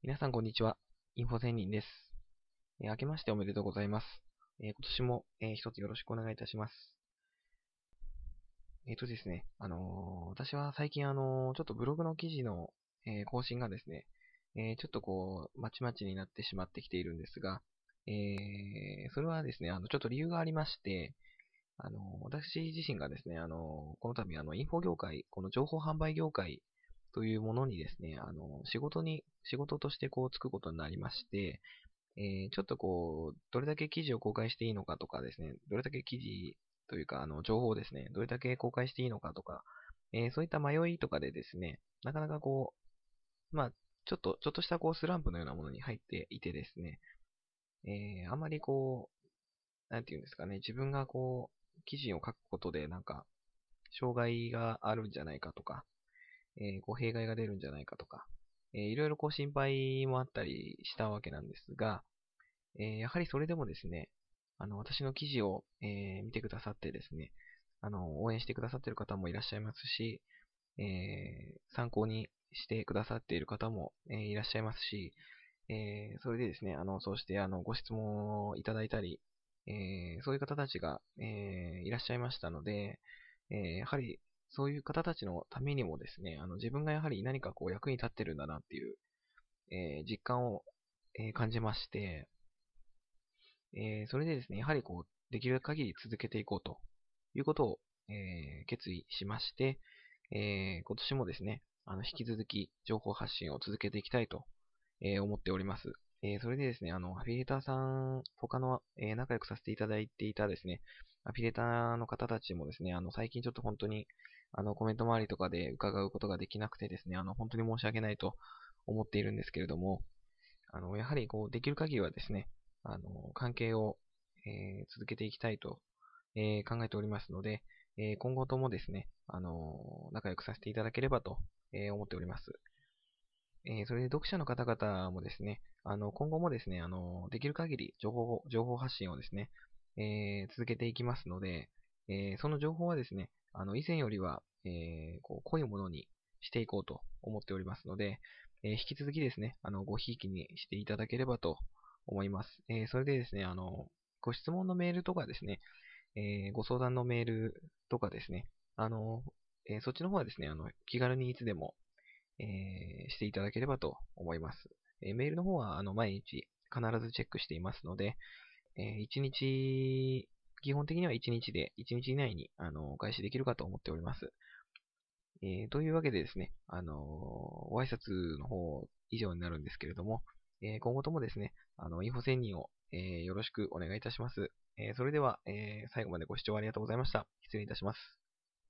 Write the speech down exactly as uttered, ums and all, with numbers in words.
皆さん、こんにちは。インフォ仙人です。えー明けましておめでとうございます。えー今年も、えー一つよろしくお願いいたします。えっとですね、あのー私は最近、あのーちょっとブログの記事の、えー更新がですね、えーちょっとこう、まちまちになってしまってきているんですが、えーそれはですね、あの、ちょっと理由がありまして、あのー私自身がですね、あのーこの度、あの、インフォ業界、この情報販売業界というものにですね、あのー仕事に、仕事としてこう、つくことになりまして、えーちょっとこう、どれだけ記事を公開していいのかとかですね、どれだけ記事というか、あの、情報をですね、どれだけ公開していいのかとか、えーそういった迷いとかでですね、なかなかこう、まあ、ちょっと、ちょっとしたこう、スランプのようなものに入っていてですね、えーあまりこう、なんていうんですかね、自分がこう、記事を書くことで、なんか、障害があるんじゃないかとか、えーこう、弊害が出るんじゃないかとか、えーいろいろこう、心配もあったりしたわけなんですが、えーやはりそれでもですね、あの、私の記事を、えー見てくださってですね、あの、応援してくださっている方もいらっしゃいますし、えー参考にしてくださっている方も、えーいらっしゃいますし、えーそれでですね、あの、そうして、あの、ご質問をいただいたり、えーそういう方たちが、えーいらっしゃいましたので、えーやはり、そういう方たちのためにもですね、あの、自分がやはり何かこう役に立ってるんだなっていう、えー実感を、えー感じまして、えーそれでですね、やはりこう、できる限り続けていこうということを、えー決意しまして、えー今年もですね、あの、引き続き情報発信を続けていきたいと、えー思っております。えーそれでですね、あの、アフィリエーターさん、他の、えー仲良くさせていただいていたですね、アフィリエーターの方たちもですね、あの、最近ちょっと本当に、あの、コメント周りとかで伺うことができなくてですね、あの、本当に申し訳ないと思っているんですけれども、あの、やはりこう、できる限りはですね、あの、関係を、えー続けていきたいと、えー考えておりますので、えー今後ともですね、あの、仲良くさせていただければと、えー思っております。えーそれで読者の方々もですね、あの、今後もですね、あの、できる限り情報、情報発信をですね、えー続けていきますので、えーその情報はですね、あの、以前よりは、えーこう、濃いものにしていこうと思っておりますので、えー引き続きですね、あの、ごひいきにしていただければと思います。えーそれでですね、あの、ご質問のメールとかですね、えーご相談のメールとかですね、あの、えーそっちの方はですね、あの、気軽にいつでも、えーしていただければと思います。えーメールの方は、あの、毎日必ずチェックしていますので、えーいちにち、基本的にはいちにちで、いちにち以内に、あの、お返しできるかと思っております。えーというわけでですね、あのーご挨拶の方以上になるんですけれども、えー今後ともですね、あの、インフォ専任を、えーよろしくお願いいたします。えーそれでは、えー最後までご視聴ありがとうございました。失礼いたします。